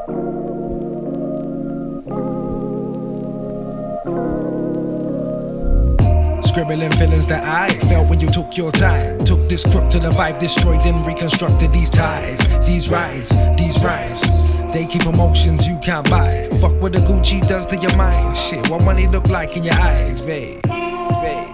Scribbling feelings that I felt when you took your time. Took this crook to the vibe, destroyed and reconstructed these ties. These rides, these rhymes, they keep emotions you can't buy. Fuck what the Gucci does to your mind. Shit, what money look like in your eyes, babe, babe.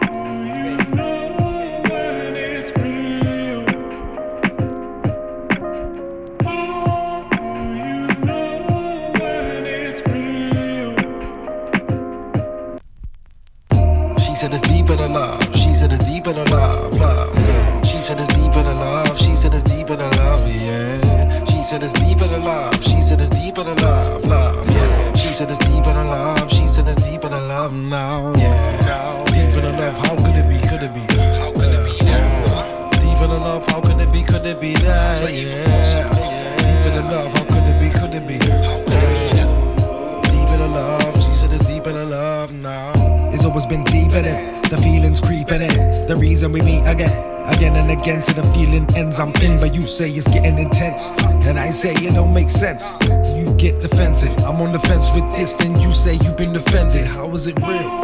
She said it's deeper than love. She said it's deeper than love, love. She said it's deeper than love. She said it's deeper than love, yeah. She said it's deeper than love. She said it's deeper than love, love, yeah. She said it's deeper than love. She said it's deeper than love now, yeah. Deeper than love, how could it be? Could it be? How could it be that? Deeper than love, how could it be? Could it be that? Yeah. Deeper than love, how could it be? Could it be? Deeper than love. She said it's deeper than love now. It's always been deep in it, the feelings creeping in. The reason we meet again and again till the feeling ends. I'm in, but you say it's getting intense, and I say it don't make sense. You get defensive, I'm on the fence with this, then you say you've been defended. How is it real?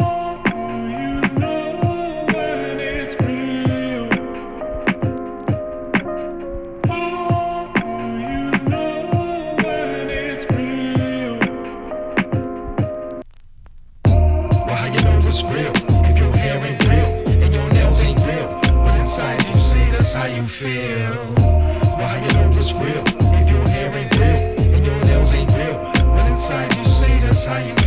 It's real if your hair ain't real and your nails ain't real, but inside you say that's how you feel. Well, how you know it's real if your hair ain't real and your nails ain't real, but inside you say that's how you feel.